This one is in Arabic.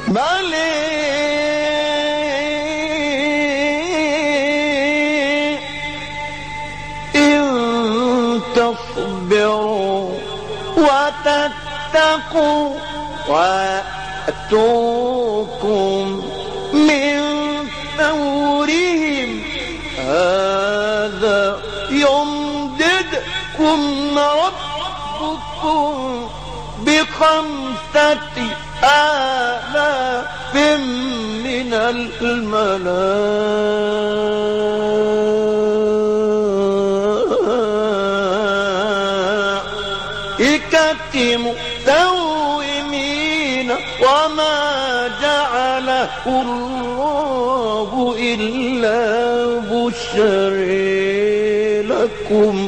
بل إن تصبروا وتتقوا ويأتوكم من فورهم هذا يمددكم ربكم ب5,000 من الملائكة مسومين وما جعله الله إلا بشرى لكم